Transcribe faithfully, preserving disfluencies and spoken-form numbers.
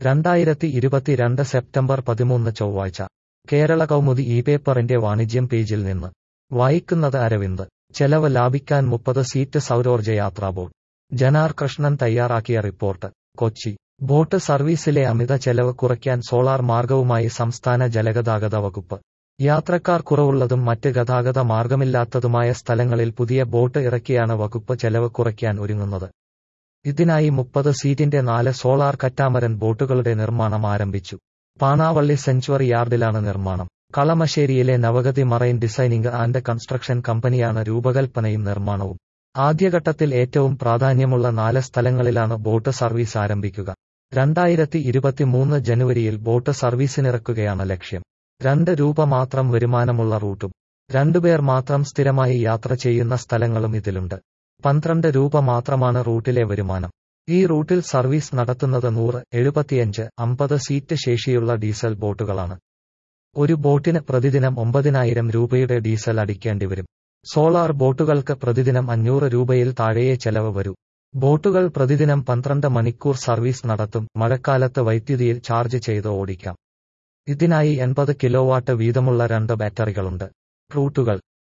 രണ്ടായിരത്തി ഇരുപത്തിരണ്ട് സെപ്റ്റംബർ പതിമൂന്ന് ചൊവ്വാഴ്ച കേരള കൗമുദി ഈ പേപ്പറിന്റെ വാണിജ്യം പേജിൽ നിന്ന് വായിക്കുന്നത് അരവിന്ദ്. ചെലവ് ലാഭിക്കാൻ മുപ്പത് സീറ്റ് സൗരോർജ്ജ യാത്രാ ബോട്ട്. ജനാർ കൃഷ്ണൻ തയ്യാറാക്കിയ റിപ്പോർട്ട്. കൊച്ചി. ബോട്ട് സർവീസിലെ അമിത ചെലവ് കുറയ്ക്കാൻ സോളാർ മാർഗവുമായി സംസ്ഥാന ജലഗതാഗത വകുപ്പ്. യാത്രക്കാർ കുറവുള്ളതും മറ്റ് ഗതാഗത മാർഗമില്ലാത്തതുമായ സ്ഥലങ്ങളിൽ പുതിയ ബോട്ട് ഇറക്കിയാണ് വകുപ്പ് ചെലവ് കുറയ്ക്കാൻ ഒരുങ്ങുന്നത്. ഇതിനായി മുപ്പത് സീറ്റിന്റെ നാല് സോളാർ കറ്റാമരൻ ബോട്ടുകളുടെ നിർമ്മാണം ആരംഭിച്ചു. പാണാവള്ളി സെഞ്ച്വറി യാർഡിലാണ് നിർമ്മാണം. കളമശ്ശേരിയിലെ Navgathi marine designing and construction കമ്പനിയാണ് രൂപകൽപ്പനയും നിർമ്മാണവും. ആദ്യഘട്ടത്തിൽ ഏറ്റവും പ്രാധാന്യമുള്ള നാല് സ്ഥലങ്ങളിലാണ് ബോട്ട് സർവീസ് ആരംഭിക്കുക. രണ്ടായിരത്തി ഇരുപത്തിമൂന്ന് ജനുവരിയിൽ ബോട്ട് സർവീസിനിറക്കുകയാണ് ലക്ഷ്യം. രണ്ട് രൂപ മാത്രം വരുമാനമുള്ള റൂട്ടും രണ്ടുപേർ മാത്രം സ്ഥിരമായി യാത്ര ചെയ്യുന്ന സ്ഥലങ്ങളും ഇതിലുണ്ട്. പന്ത്രണ്ട് രൂപ മാത്രമാണ് റൂട്ടിലെ വരുമാനം. ഈ റൂട്ടിൽ സർവീസ് നടത്തുന്നത് നൂറ്, എഴുപത്തിയഞ്ച്, അമ്പത് സീറ്റ് ശേഷിയുള്ള ഡീസൽ ബോട്ടുകളാണ്. ഒരു ബോട്ടിന് പ്രതിദിനം ഒമ്പതിനായിരം രൂപയുടെ ഡീസൽ അടിക്കേണ്ടിവരും. സോളാർ ബോട്ടുകൾക്ക് പ്രതിദിനം അഞ്ഞൂറ് രൂപയിൽ താഴെയേ ചെലവ് വരൂ. ബോട്ടുകൾ പ്രതിദിനം പന്ത്രണ്ട് മണിക്കൂർ സർവീസ് നടത്തും. മഴക്കാലത്ത് വൈദ്യുതിയിൽ ചാർജ് ചെയ്ത് ഓടിക്കാം. ഇതിനായി എൺപത് കിലോവാട്ട് വീതമുള്ള രണ്ട് ബാറ്ററികളുണ്ട്. റൂട്ടുകൾ.